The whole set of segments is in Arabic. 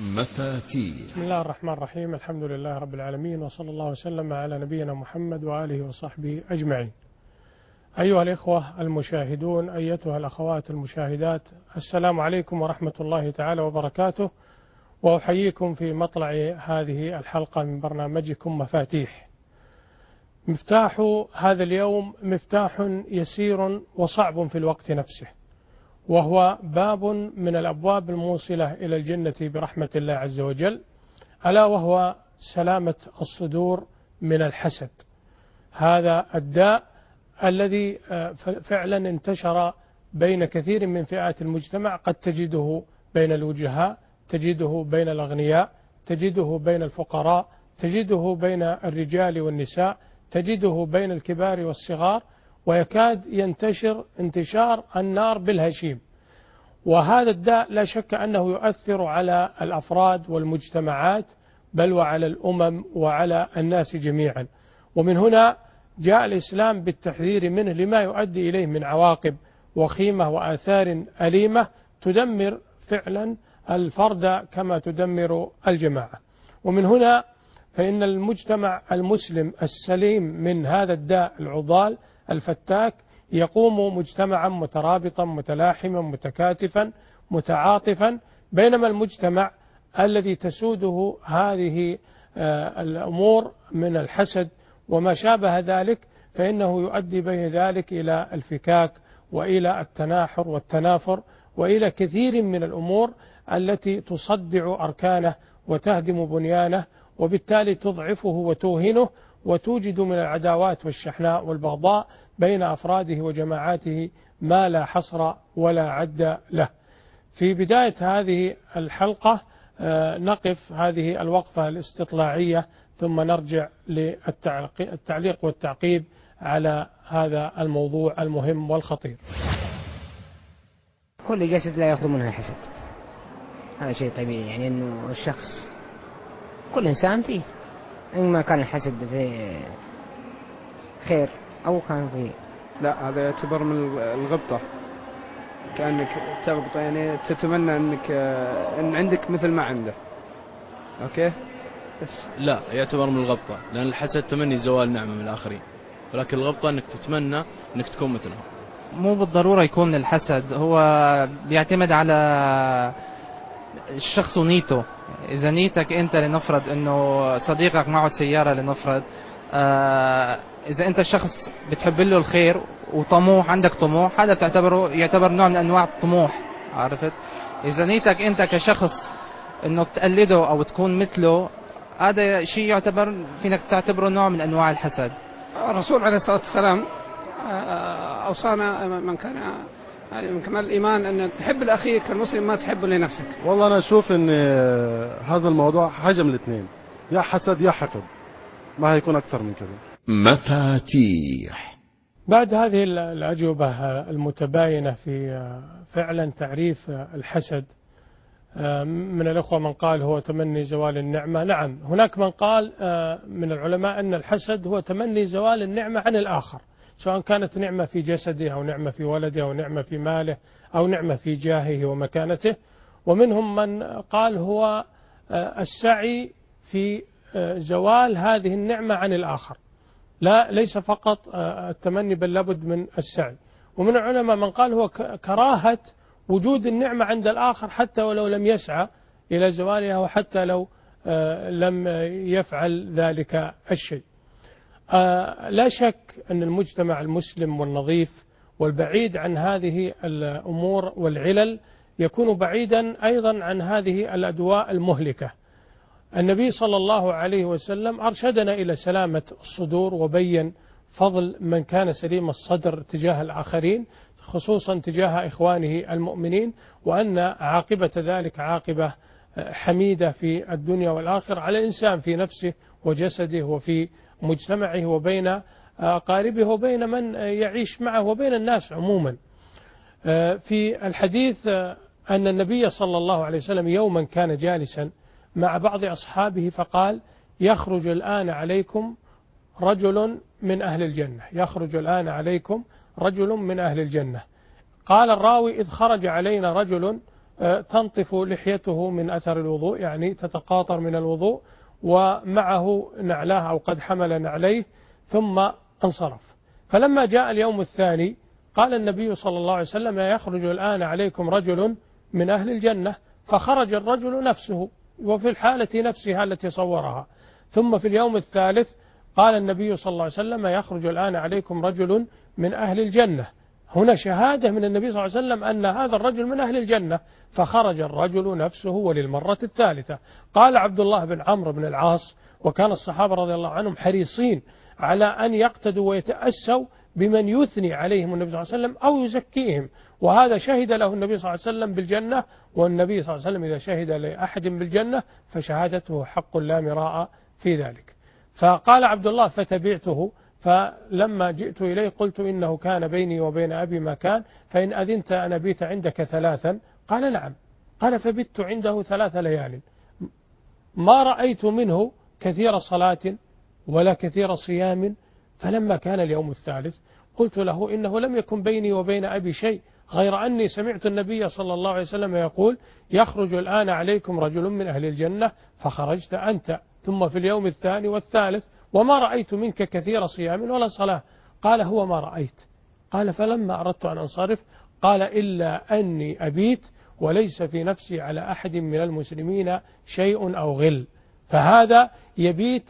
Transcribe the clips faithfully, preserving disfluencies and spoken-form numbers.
مفاتيح. بسم الله الرحمن الرحيم. الحمد لله رب العالمين، وصلى الله وسلم على نبينا محمد وآله وصحبه أجمعين. أيها الإخوة المشاهدون، أيتها الأخوات المشاهدات، السلام عليكم ورحمة الله تعالى وبركاته، وأحييكم في مطلع هذه الحلقة من برنامجكم مفاتيح. مفتاح هذا اليوم مفتاح يسير وصعب في الوقت نفسه، وهو باب من الأبواب الموصلة إلى الجنة برحمة الله عز وجل، ألا وهو سلامة الصدور من الحسد. هذا الداء الذي فعلا انتشر بين كثير من فئات المجتمع، قد تجده بين الوجهاء، تجده بين الأغنياء، تجده بين الفقراء، تجده بين الرجال والنساء، تجده بين الكبار والصغار، ويكاد ينتشر انتشار النار بالهشيم. وهذا الداء لا شك أنه يؤثر على الأفراد والمجتمعات، بل وعلى الأمم وعلى الناس جميعا. ومن هنا جاء الإسلام بالتحذير منه لما يؤدي إليه من عواقب وخيمة وآثار أليمة تدمر فعلا الفرد كما تدمر الجماعة. ومن هنا فإن المجتمع المسلم السليم من هذا الداء العضال الفتاك يقوم مجتمعا مترابطا متلاحما متكاتفا متعاطفا، بينما المجتمع الذي تسوده هذه الأمور من الحسد وما شابه ذلك فإنه يؤدي به ذلك إلى الفكاك وإلى التناحر والتنافر وإلى كثير من الأمور التي تصدع أركانه وتهدم بنيانه، وبالتالي تضعفه وتوهنه، وتوجد من العداوات والشحناء والبغضاء بين أفراده وجماعاته ما لا حصر ولا عد له. في بداية هذه الحلقة نقف هذه الوقفة الاستطلاعية، ثم نرجع للتعليق والتعقيب على هذا الموضوع المهم والخطير. كل جسد لا يخلو منها حسد، هذا شيء طبيعي، يعني أنه الشخص كل إنسان فيه، إما كان الحسد في خير أو كان فيه لا، هذا يعتبر من الغبطة، كأنك تغبط، يعني تتمنى أنك أن عندك مثل ما عنده. أوكي، بس لا يعتبر من الغبطة، لأن الحسد تمني زوال نعمة من الآخرين، ولكن الغبطة أنك تتمنى أنك تكون مثلهم. مو بالضرورة يكون من الحسد، هو بيعتمد على الشخص ونيته. إذا نيتك أنت لنفرض أنه صديقك معه سيارة لنفرض، آه إذا أنت الشخص بتحب له الخير وطموح، عندك طموح، هذا بتعتبره يعتبر نوع من أنواع الطموح، عرفت؟ إذا نيتك أنت كشخص أنه تقلده أو تكون مثله، هذا شيء يعتبر فينك تعتبره نوع من أنواع الحسد. الرسول عليه الصلاة والسلام أوصانا من كان يعني من كمال الإيمان أن تحب لأخيك المسلم ما تحبه لنفسك. والله أنا أشوف أن هذا الموضوع حاجة من الاثنين، يا حسد يا حقد، ما هيكون أكثر من كذا. مفاتيح. بعد هذه الأجوبة المتباينة في فعلا تعريف الحسد، من الأخوة من قال هو تمني زوال النعمة. نعم، هناك من قال من العلماء أن الحسد هو تمني زوال النعمة عن الآخر، سواء كانت نعمة في جسده أو نعمة في ولده أو نعمة في ماله أو نعمة في جاهه ومكانته. ومنهم من قال هو السعي في زوال هذه النعمة عن الآخر، لا ليس فقط التمني بل لابد من السعي. ومن العلماء من قال هو كراهة وجود النعمة عند الآخر حتى ولو لم يسعى إلى زوالها، وحتى لو لم يفعل ذلك الشيء. لا شك أن المجتمع المسلم والنظيف والبعيد عن هذه الأمور والعلل يكون بعيدا أيضا عن هذه الأدواء المهلكة. النبي صلى الله عليه وسلم أرشدنا إلى سلامة الصدور، وبين فضل من كان سليم الصدر تجاه الآخرين، خصوصا تجاه إخوانه المؤمنين، وأن عاقبة ذلك عاقبة حميدة في الدنيا والآخرة على الإنسان في نفسه وجسده وفي مجتمعه وبين أقاربه وبين من يعيش معه وبين الناس عموما. في الحديث أن النبي صلى الله عليه وسلم يوما كان جالسا مع بعض أصحابه فقال: يخرج الآن عليكم رجل من أهل الجنة، يخرج الآن عليكم رجل من أهل الجنة. قال الراوي: إذ خرج علينا رجل تنطف لحيته من أثر الوضوء، يعني تتقاطر من الوضوء، ومعه نعلاه أو قد حمل نعليه، ثم انصرف. فلما جاء اليوم الثاني قال النبي صلى الله عليه وسلم: يخرج الآن عليكم رجل من أهل الجنة. فخرج الرجل نفسه وفي الحالة نفسها التي صورها. ثم في اليوم الثالث قال النبي صلى الله عليه وسلم: يخرج الآن عليكم رجل من أهل الجنة. هنا شهادة من النبي صلى الله عليه وسلم أن هذا الرجل من أهل الجنة. فخرج الرجل نفسه وللمرة الثالثة. قال عبد الله بن عمرو بن العاص، وكان الصحابة رضي الله عنهم حريصين على أن يقتدوا ويتأسوا بمن يثني عليهم النبي صلى الله عليه وسلم أو يزكيهم، وهذا شهد له النبي صلى الله عليه وسلم بالجنة. والنبي صلى الله عليه وسلم إذا شهد لأحد بالجنة فشهادته حق لا مراء في ذلك. فقال عبد الله: فتبعته، فلما جئت إليه قلت: إنه كان بيني وبين أبي ما كان، فإن أذنت أن أبيت عندك ثلاثا. قال: نعم. قال: فبت عنده ثلاث ليال، ما رأيت منه كثير صلاة ولا كثير صيام. فلما كان اليوم الثالث قلت له: إنه لم يكن بيني وبين أبي شيء غير أني سمعت النبي صلى الله عليه وسلم يقول: يخرج الآن عليكم رجل من أهل الجنة، فخرجت أنت. ثم في اليوم الثاني والثالث وما رأيت منك كثير صيام ولا صلاة. قال: هو ما رأيت. قال: فلما أردت أن أنصرف قال: إلا أني أبيت وليس في نفسي على أحد من المسلمين شيء أو غل. فهذا يبيت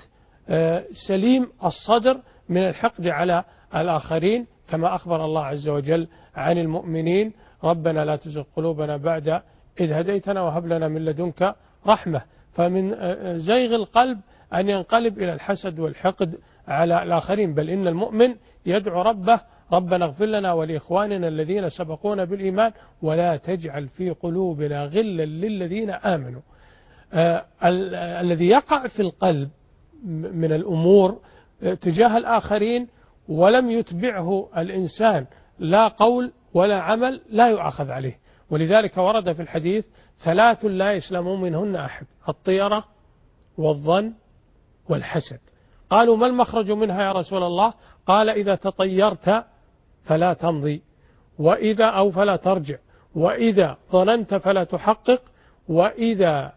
سليم الصدر من الحقد على الآخرين، كما أخبر الله عز وجل عن المؤمنين: ربنا لا تزغ قلوبنا بعد إذ هديتنا وهب لنا من لدنك رحمة. فمن زيغ القلب أن ينقلب إلى الحسد والحقد على الآخرين، بل إن المؤمن يدعو ربه: ربنا اغفر لنا ولإخواننا الذين سبقونا بالإيمان ولا تجعل في قلوبنا غلا للذين آمنوا. آه ال- الذي يقع في القلب من الأمور تجاه الآخرين ولم يتبعه الإنسان لا قول ولا عمل لا يؤاخذ عليه. ولذلك ورد في الحديث: ثلاث لا يسلم منهن أحد: الطيرة والظن والحسد. قالوا: ما المخرج منها يا رسول الله؟ قال: إذا تطيرت فلا تمضي، وإذا أو فلا ترجع، وإذا ظننت فلا تحقق، وإذا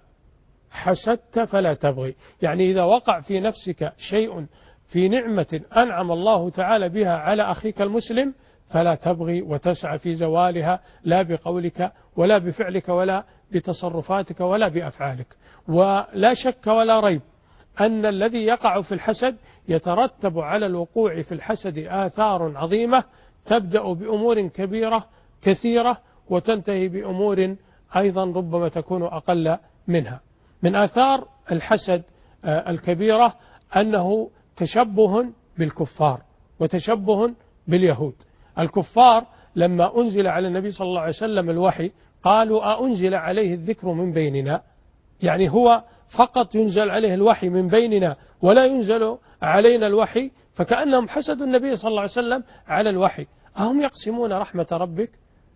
حسدت فلا تبغي. يعني إذا وقع في نفسك شيء في نعمة أنعم الله تعالى بها على أخيك المسلم فلا تبغي وتسعى في زوالها، لا بقولك ولا بفعلك ولا بتصرفاتك ولا بأفعالك. ولا شك ولا ريب أن الذي يقع في الحسد يترتب على الوقوع في الحسد آثار عظيمة، تبدأ بأمور كبيرة كثيرة وتنتهي بأمور أيضا ربما تكون أقل منها. من آثار الحسد الكبيرة أنه تشبه بالكفار وتشبه باليهود. الكفار لما أنزل على النبي صلى الله عليه وسلم الوحي قالوا: أأنزل عليه الذكر من بيننا؟ يعني هو فقط ينزل عليه الوحي من بيننا ولا ينزل علينا الوحي، فكأنهم حسدوا النبي صلى الله عليه وسلم على الوحي. أهم يقسمون رحمة ربك؟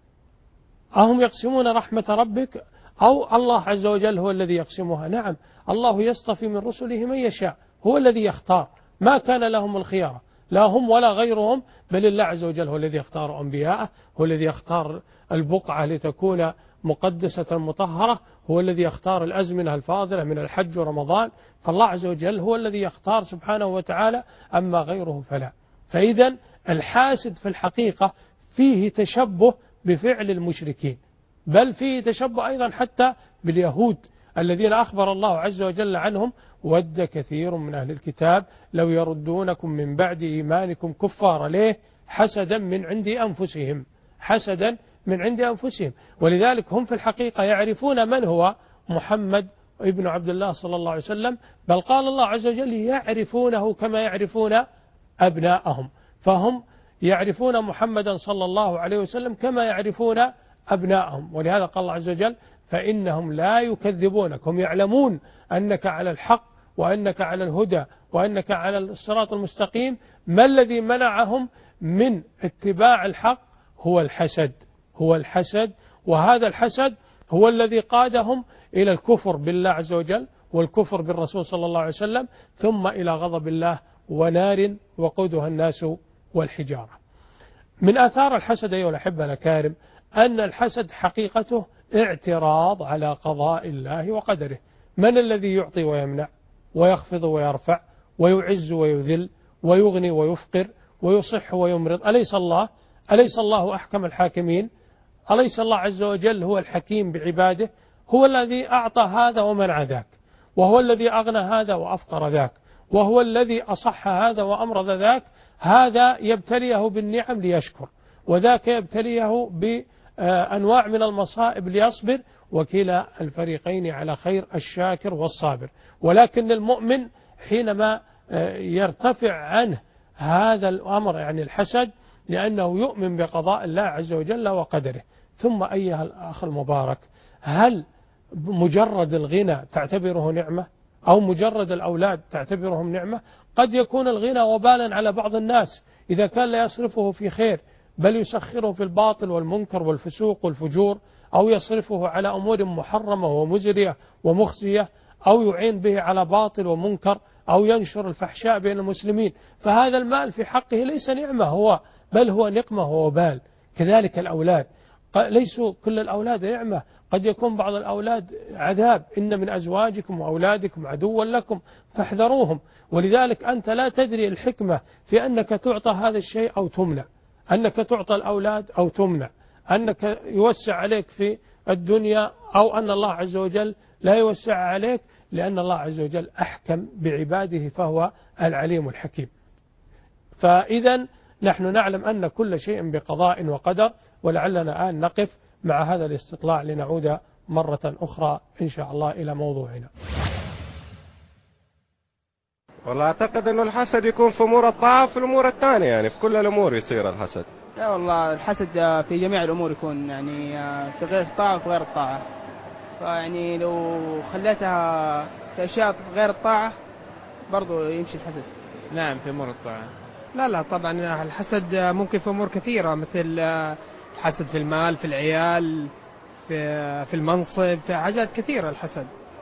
أهم يقسمون رحمة ربك؟ أو الله عز وجل هو الذي يقسمها؟ نعم، الله يصطفي من رسله من يشاء، هو الذي يختار، ما كان لهم الخيارة، لا هم ولا غيرهم، بل الله عز وجل هو الذي يختار أنبياءه، هو الذي يختار البقعة لتكون مقدسة مطهرة، هو الذي يختار الأزمنة الفاضلة من الحج ورمضان. فالله عز وجل هو الذي يختار سبحانه وتعالى، أما غيره فلا. فإذا الحاسد في الحقيقة فيه تشبه بفعل المشركين، بل فيه تشبه أيضا حتى باليهود الذين أخبر الله عز وجل عنهم: ود كثير من أهل الكتاب لو يردونكم من بعد إيمانكم كفارا. ليه؟ حسدا من عند أنفسهم، حسدا من عند أنفسهم. ولذلك هم في الحقيقة يعرفون من هو محمد ابن عبد الله صلى الله عليه وسلم، بل قال الله عز وجل: يعرفونه كما يعرفون أبناءهم. فهم يعرفون محمدا صلى الله عليه وسلم كما يعرفون أبناءهم. ولهذا قال الله عز وجل: فإنهم لا يكذبونك، هم يعلمون أنك على الحق وأنك على الهدى وأنك على الصراط المستقيم. ما الذي منعهم من اتباع الحق؟ هو الحسد، هو الحسد. وهذا الحسد هو الذي قادهم إلى الكفر بالله عز وجل والكفر بالرسول صلى الله عليه وسلم، ثم إلى غضب الله ونار وقودها الناس والحجارة. من آثار الحسد أيها الأحبة الأكارم أن الحسد حقيقته اعتراض على قضاء الله وقدره. من الذي يعطي ويمنع ويخفض ويرفع ويعز ويذل ويغني ويفقر ويصح ويمرض؟ أليس الله؟ أليس الله أحكم الحاكمين؟ أليس الله عز وجل هو الحكيم بعباده؟ هو الذي أعطى هذا ومنع ذاك، وهو الذي أغنى هذا وأفقر ذاك، وهو الذي أصح هذا وأمرض ذاك. هذا يبتليه بالنعم ليشكر، وذاك يبتليه بأنواع من المصائب ليصبر، وكلا الفريقين على خير، الشاكر والصابر. ولكن المؤمن حينما يرتفع عنه هذا الأمر يعني الحسد، لأنه يؤمن بقضاء الله عز وجل وقدره. ثم أيها الأخ المبارك، هل مجرد الغنى تعتبره نعمة؟ أو مجرد الأولاد تعتبرهم نعمة؟ قد يكون الغنى وبالا على بعض الناس إذا كان لا يصرفه في خير، بل يسخره في الباطل والمنكر والفسوق والفجور، أو يصرفه على أمور محرمة ومزرية ومخزية، أو يعين به على باطل ومنكر، أو ينشر الفحشاء بين المسلمين. فهذا المال في حقه ليس نعمة هو، بل هو نقمة ووبال. كذلك الأولاد، ليسوا كل الأولاد نعمة، قد يكون بعض الأولاد عذاب. إن من أزواجكم وأولادكم عدوا لكم فاحذروهم. ولذلك أنت لا تدري الحكمة في أنك تعطى هذا الشيء أو تمنع، أنك تعطى الأولاد أو تمنع، أنك يوسع عليك في الدنيا أو أن الله عز وجل لا يوسع عليك، لأن الله عز وجل أحكم بعباده فهو العليم الحكيم. فإذا نحن نعلم أن كل شيء بقضاء وقدر. ولعلنا الآن نقف مع هذا الاستطلاع لنعود مرة أخرى إن شاء الله إلى موضوعنا. والله أعتقد أنه الحسد يكون في أمور الطاعة وفي الأمور الثانية، يعني في كل الأمور يصير الحسد. لا والله الحسد في جميع الأمور يكون، يعني في غير الطاعة وفي غير الطاعة. فيعني لو خليتها في أشياء غير الطاعة برضو يمشي الحسد. نعم في أمور الطاعة. لا لا طبعا الحسد ممكن في أمور كثيرة، مثل الحسد في المال، في العيال، في في المنصب، في حاجات كثيرة الحسد.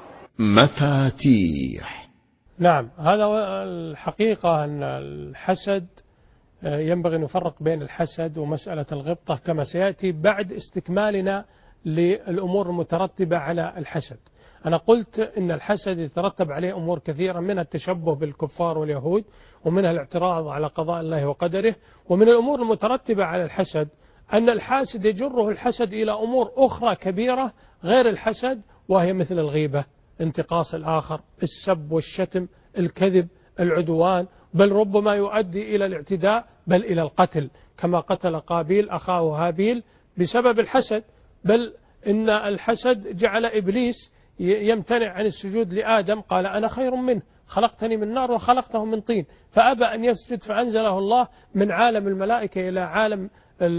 مفاتيح. نعم، هذا الحقيقة أن الحسد ينبغي أن نفرق بين الحسد ومسألة الغبطة كما سيأتي بعد استكمالنا للأمور المترتبة على الحسد. أنا قلت إن الحسد يترتب عليه أمور كثيرة، منها التشبه بالكفار واليهود، ومنها الاعتراض على قضاء الله وقدره. ومن الأمور المترتبة على الحسد أن الحاسد يجره الحسد إلى أمور أخرى كبيرة غير الحسد، وهي مثل الغيبة، انتقاص الآخر، السب والشتم، الكذب، العدوان، بل ربما يؤدي إلى الاعتداء، بل إلى القتل، كما قتل قابيل أخاه هابيل بسبب الحسد. بل إن الحسد جعل إبليس يمتنع عن السجود لآدم، قال أنا خير منه، خلقتني من نار وخلقته من طين، فأبى أن يسجد، فأنزله الله من عالم الملائكة إلى عالم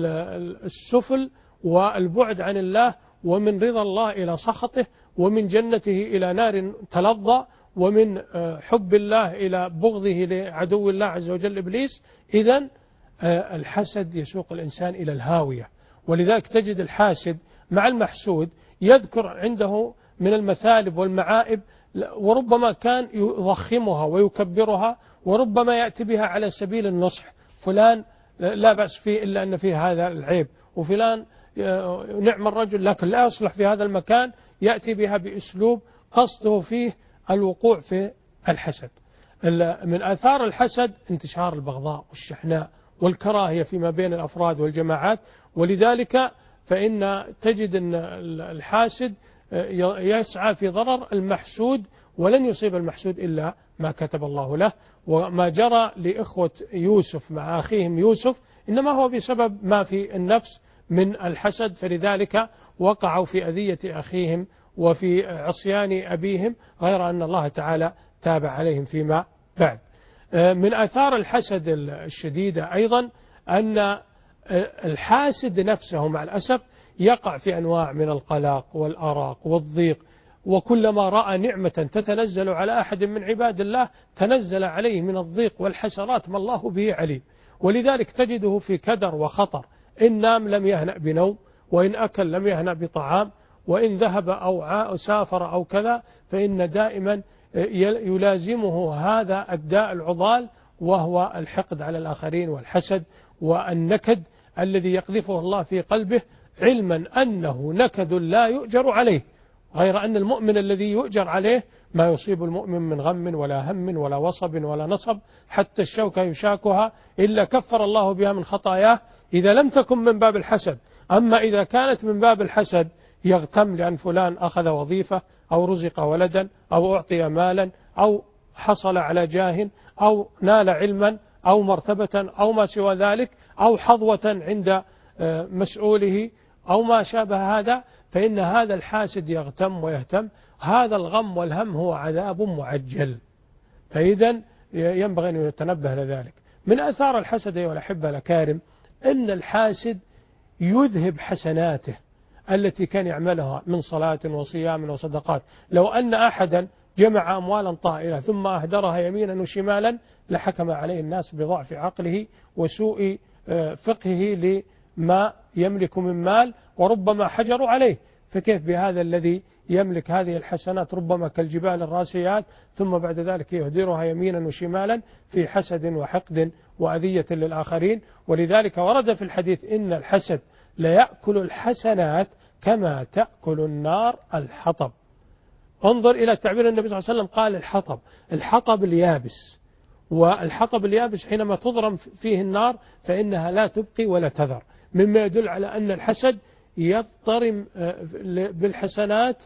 السفل والبعد عن الله، ومن رضا الله إلى سخطه، ومن جنته إلى نار تلظى، ومن حب الله إلى بغضه لعدو الله عز وجل إبليس. إذن الحسد يسوق الإنسان إلى الهاوية. ولذلك تجد الحاسد مع المحسود يذكر عنده من المثالب والمعائب، وربما كان يضخمها ويكبرها، وربما يأتي بها على سبيل النصح. فلان لا بأس فيه إلا أن فيه هذا العيب، وفلان نعم الرجل لكن لا يصلح في هذا المكان، يأتي بها بأسلوب قصده فيه الوقوع في الحسد. من آثار الحسد انتشار البغضاء والشحناء والكراهية فيما بين الأفراد والجماعات. ولذلك فإن تجد أن الحاسد يسعى في ضرر المحسود، ولن يصيب المحسود إلا ما كتب الله له. وما جرى لإخوة يوسف مع أخيهم يوسف إنما هو بسبب ما في النفس من الحسد، فلذلك وقعوا في أذية أخيهم وفي عصيان أبيهم، غير أن الله تعالى تاب عليهم فيما بعد. من آثار الحسد الشديدة أيضا أن الحاسد نفسه مع الأسف يقع في أنواع من القلق والأراق والضيق، وكلما رأى نعمة تتنزل على أحد من عباد الله تنزل عليه من الضيق والحسرات ما الله به عليم. ولذلك تجده في كدر وخطر، إن نام لم يهنأ بنوم، وإن أكل لم يهنأ بطعام، وإن ذهب أو سافر أو كذا، فإن دائما يلازمه هذا الداء العضال، وهو الحقد على الآخرين والحسد والنكد الذي يقذفه الله في قلبه علما أنه نكد لا يؤجر عليه، غير أن المؤمن الذي يؤجر عليه ما يصيب المؤمن من غم ولا هم ولا وصب ولا نصب، حتى الشوكة يشاكها إلا كفر الله بها من خطاياه إذا لم تكن من باب الحسد. أما إذا كانت من باب الحسد يغتم لأن فلان أخذ وظيفة أو رزق ولدا أو أعطي مالا أو حصل على جاه أو نال علما أو مرتبة أو ما سوى ذلك أو حظوة عند مسؤوله أو ما شابه هذا، فإن هذا الحاسد يغتم ويهتم. هذا الغم والهم هو عذاب معجل، فإذا ينبغي أن يتنبه لذلك. من أثار الحسد أيها الأحبة الأكارم أن الحاسد يذهب حسناته التي كان يعملها من صلاة وصيام وصدقات. لو أن أحدا جمع أموالا طائلة ثم أهدرها يمينا وشمالا لحكم عليه الناس بضعف عقله وسوء فقهه لما يملك من مال، وربما حجروا عليه. فكيف بهذا الذي يملك هذه الحسنات ربما كالجبال الراسيات ثم بعد ذلك يهدرها يمينا وشمالا في حسد وحقد وأذية للآخرين. ولذلك ورد في الحديث إن الحسد ليأكل الحسنات كما تأكل النار الحطب. انظر إلى تعبير النبي صلى الله عليه وسلم، قال الحطب، الحطب اليابس، والحطب اليابس حينما تضرم فيه النار فإنها لا تبقي ولا تذر، مما يدل على أن الحسد يضطرم بالحسنات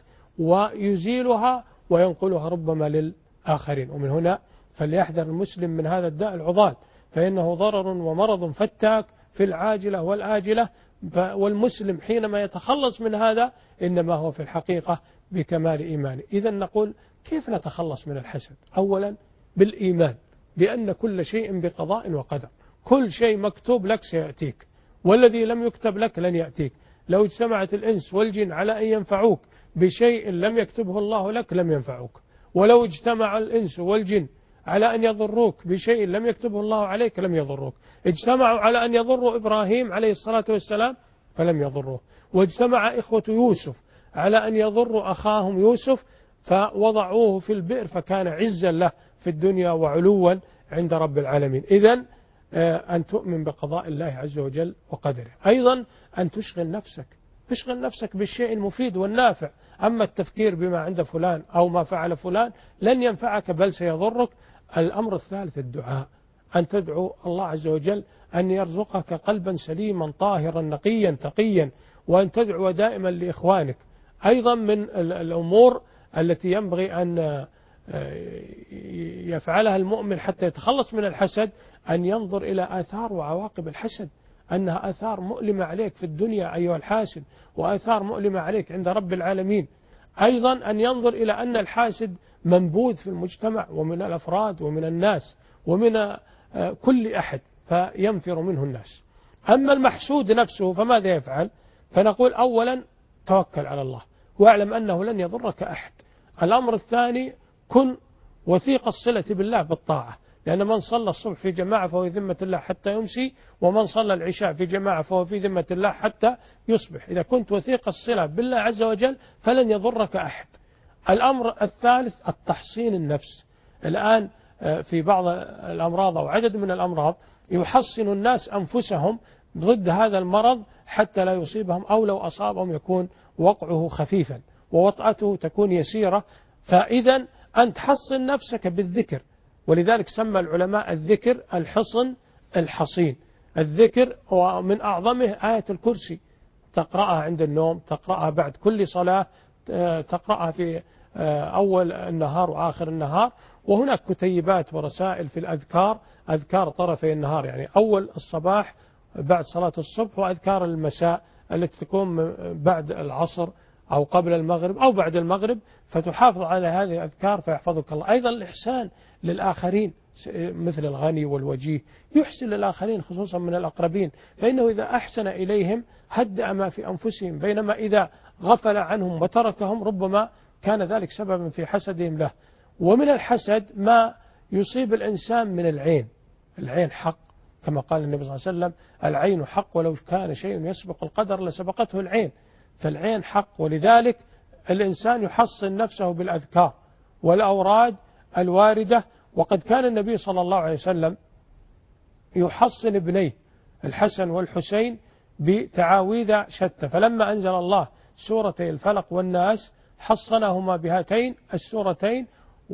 ويزيلها وينقلها ربما للآخرين. ومن هنا فليحذر المسلم من هذا الداء العضال، فإنه ضرر ومرض فتاك في العاجلة والآجلة. والمسلم حينما يتخلص من هذا إنما هو في الحقيقة بكمال إيمانه. إذا نقول كيف نتخلص من الحسد؟ أولا بالإيمان بأن كل شيء بقضاء وقدر، كل شيء مكتوب لك سيأتيك، والذي لم يكتب لك لن يأتيك. لو اجتمعت الإنس والجن على أن ينفعوك بشيء لم يكتبه الله لك لم ينفعوك، ولو اجتمع الإنس والجن على أن يضروك بشيء لم يكتبه الله عليك لم يضروك. اجتمعوا على أن يضروا إبراهيم عليه الصلاة والسلام فلم يضروه، واجتمع إخوة يوسف على أن يضروا أخاهم يوسف فوضعوه في البئر فكان عزا له في الدنيا وعلوا عند رب العالمين. إذن أن تؤمن بقضاء الله عز وجل وقدره. أيضا أن تشغل نفسك تشغل نفسك بالشيء المفيد والنافع. أما التفكير بما عند فلان أو ما فعل فلان لن ينفعك بل سيضرك. الأمر الثالث الدعاء، أن تدعو الله عز وجل أن يرزقك قلبا سليما طاهرا نقيا تقيا، وأن تدعو دائما لإخوانك. أيضا من الأمور التي ينبغي أن يفعلها المؤمن حتى يتخلص من الحسد أن ينظر إلى آثار وعواقب الحسد، أنها آثار مؤلمة عليك في الدنيا أيها الحاسد، وآثار مؤلمة عليك عند رب العالمين. أيضا أن ينظر إلى أن الحاسد منبوذ في المجتمع ومن الأفراد ومن الناس ومن كل أحد فينفر منه الناس. أما المحسود نفسه فماذا يفعل؟ فنقول أولا توكل على الله واعلم أنه لن يضرك أحد. الأمر الثاني كن وثيق الصلة بالله بالطاعة، لأن من صلى الصبح في جماعة فهو في ذمة الله حتى يمسي، ومن صلى العشاء في جماعة فهو في ذمة الله حتى يصبح. إذا كنت وثيق الصلة بالله عز وجل فلن يضرك أحد. الأمر الثالث التحصين النفس. الآن في بعض الأمراض أو عدد من الأمراض يحصن الناس أنفسهم ضد هذا المرض حتى لا يصيبهم، أو لو أصابهم يكون وقعه خفيفا ووطأته تكون يسيرة. فإذا أن تحصن نفسك بالذكر، ولذلك سمى العلماء الذكر الحصن الحصين. الذكر ومن أعظمه آية الكرسي، تقرأها عند النوم، تقرأها بعد كل صلاة، تقرأها في أول النهار وآخر النهار. وهناك كتيبات ورسائل في الأذكار، أذكار طرفي النهار يعني أول الصباح بعد صلاة الصبح، وأذكار المساء التي تكون بعد العصر أو قبل المغرب أو بعد المغرب، فتحافظ على هذه الأذكار فيحفظك الله. أيضا الإحسان للآخرين مثل الغني والوجيه، يحسن للآخرين خصوصا من الأقربين، فإنه إذا أحسن إليهم هدأ ما في أنفسهم، بينما إذا غفل عنهم وتركهم ربما كان ذلك سببا في حسدهم له. ومن الحسد ما يصيب الإنسان من العين. العين حق كما قال النبي صلى الله عليه وسلم العين حق ولو كان شيء يسبق القدر لسبقته العين. فالعين حق، ولذلك الإنسان يحصن نفسه بالأذكار والأوراد الواردة. وقد كان النبي صلى الله عليه وسلم يحصن ابنيه الحسن والحسين بتعاويذ شتى. فلما أنزل الله سورتي الفلق والناس حصنهما بهاتين السورتين،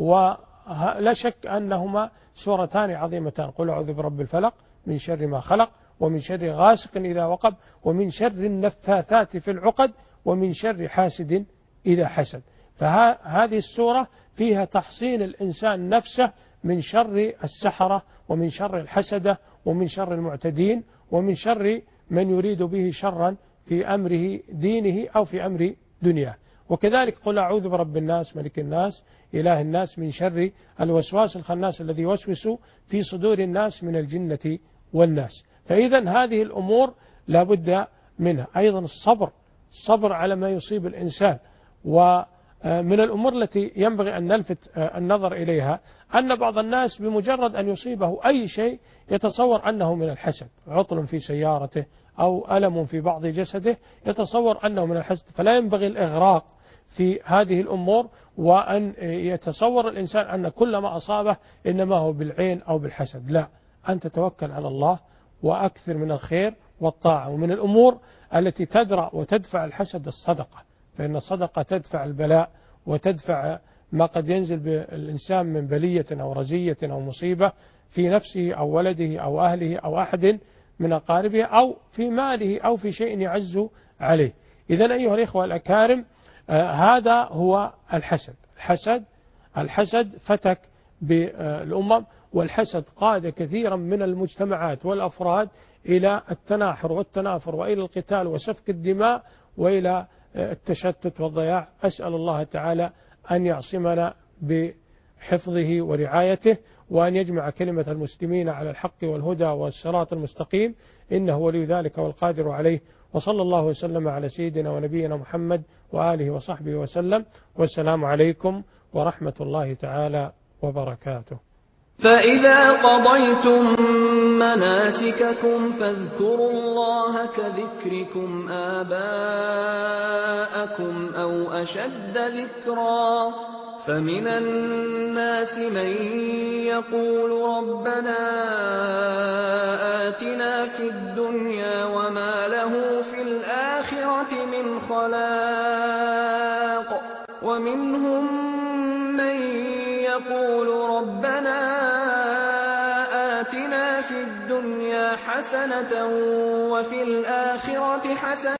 ولا شك أنهما سورتان عظيمتان: قل أعوذ برب الفلق من شر ما خلق، ومن شر غاسق إذا وقب، ومن شر النفاثات في العقد، ومن شر حاسد إذا حسد. فهذه السورة فيها تحصين الإنسان نفسه من شر السحرة، ومن شر الحسدة، ومن شر المعتدين، ومن شر من يريد به شرا في أمره دينه أو في أمر دنياه. وكذلك قل أعوذ برب الناس ملك الناس إله الناس من شر الوسواس الخناس الذي يوسوس في صدور الناس من الجنة والناس. فإذا هذه الأمور لا بد منها. أيضا الصبر، الصبر على ما يصيب الإنسان. ومن الأمور التي ينبغي أن نلفت النظر إليها أن بعض الناس بمجرد أن يصيبه أي شيء يتصور أنه من الحسد، عطل في سيارته أو ألم في بعض جسده يتصور أنه من الحسد. فلا ينبغي الإغراق في هذه الأمور، وأن يتصور الإنسان أن كل ما أصابه إنما هو بالعين أو بالحسد. لا، أن تتوكل على الله وأكثر من الخير والطاعة. ومن الأمور التي تدرأ وتدفع الحسد الصدقة، فإن الصدقة تدفع البلاء وتدفع ما قد ينزل بالإنسان من بلية أو رزية أو مصيبة في نفسه أو ولده أو أهله أو أحد من أقاربه أو في ماله أو في شيء يعز عليه. إذن أيها الإخوة الأكارم، آه هذا هو الحسد. الحسد الحسد فتك بالأمم، والحسد قاد كثيرا من المجتمعات والأفراد إلى التناحر والتنافر وإلى القتال وسفك الدماء وإلى التشتت والضياع. أسأل الله تعالى أن يعصمنا بحفظه ورعايته، وأن يجمع كلمة المسلمين على الحق والهدى والصراط المستقيم، إنه ولي ذلك والقادر عليه. وصلى الله وسلم على سيدنا ونبينا محمد وآله وصحبه وسلم، والسلام عليكم ورحمة الله تعالى وبركاته. فإذا قضيتم مناسككم فاذكروا الله كذكركم آباءكم أو أشد ذكرا. فمن الناس من يقول ربنا آتنا في الدنيا وما له في الآخرة من خلاق، ومنهم من يقول ربنا آتنا في الدنيا حسنة وفي الآخرة حسنة